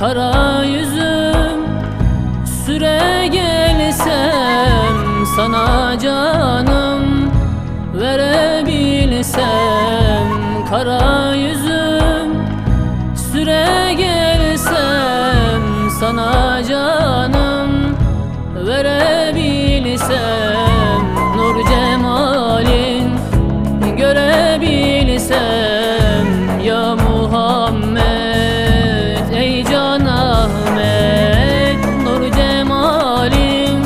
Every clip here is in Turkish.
kara yüzüm, süre gelsem sana canım verebilsem. Kara yüzüm, süre gelsem sana canım verebilsem. Nur cemalin görebilsem ya Muhammed, ey Can Ahmet. Nur cemalin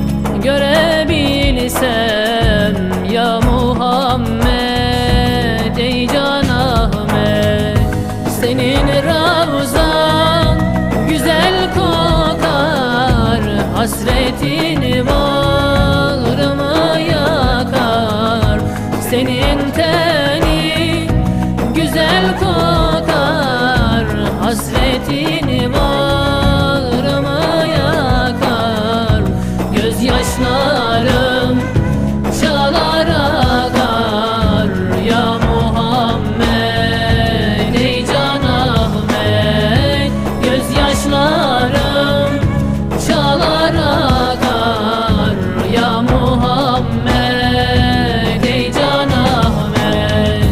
görebilsem ya Muhammed, ey Can Ahmet. Senin ravzan güzel kokar, hasretini bağrıma yakar. Senin teni güzel kokar, hasretini bağrıma yakar. Gözyaşlarım çalar akar ya Muhammed, ey Can Ahmet. Gözyaşlarım çalar akar ya Muhammed, ey Can Ahmet.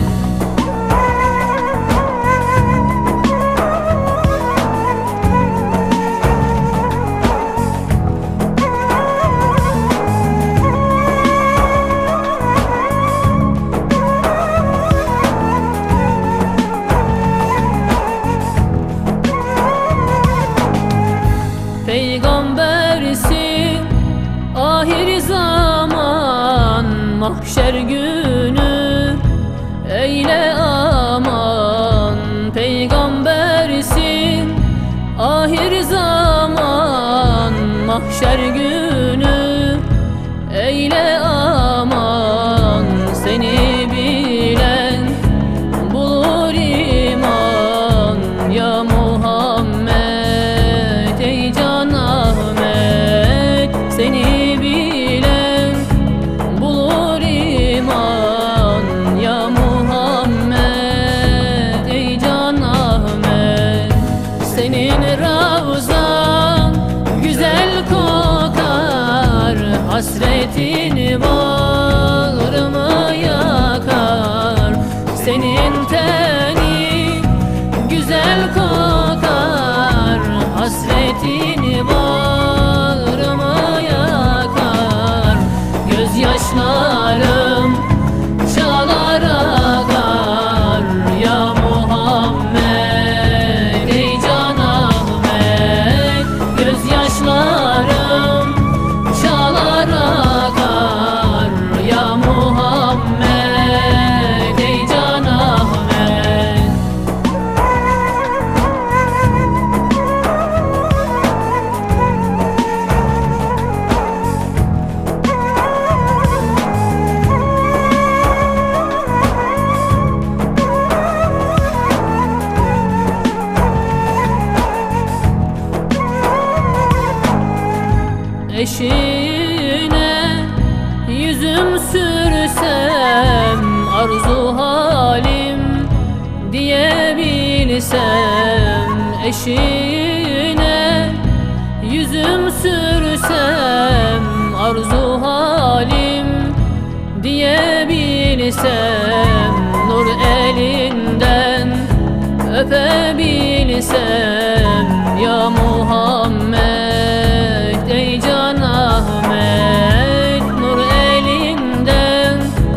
Peygambersin ahir zaman, mahşer günü eyle aman. Peygambersin ahir zaman, mahşer günü eyle aman. Seni bilen bulur iman ya Muhammed, ey Can Ahmet. Seni bilen bulur iman ya Muhammed, ey Can Ahmet. Senin ravzan güzel kokar, hasretini bağrıma yakar. Senin teni güzel kokar, hasretini bağrıma yakar. Gözyaşlarım çalar akar ya Muhammed, ey Can Ahmet. Gözyaşlarım çalar akar ya Muhammed, ey Can Ahmet. Eşine yüzüm sürsem, arzu halim diyebilsem. Eşine yüzüm sürsem, arzu halim diyebilsem. Nur elinden öpebilsem ya Muhammed, ey Can Ahmet. Nur elinden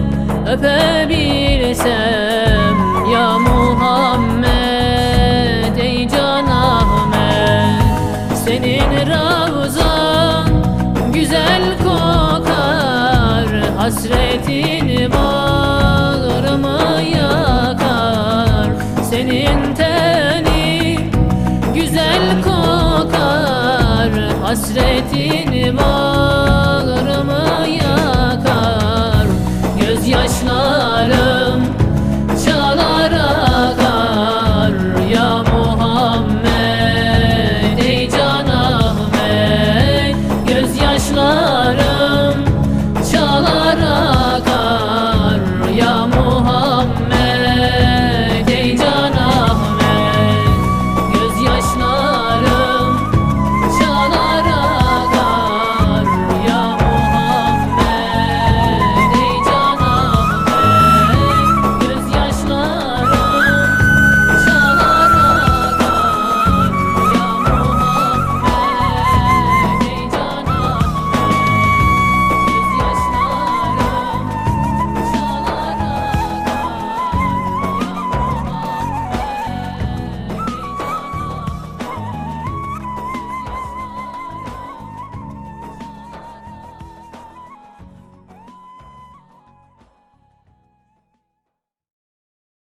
öpebilsem ya Muhammed, ey Can Ahmet. Senin ravzan güzel kokar, hasretini bağrıma yakar. Senin teni güzel kokar, hasretini bağrıma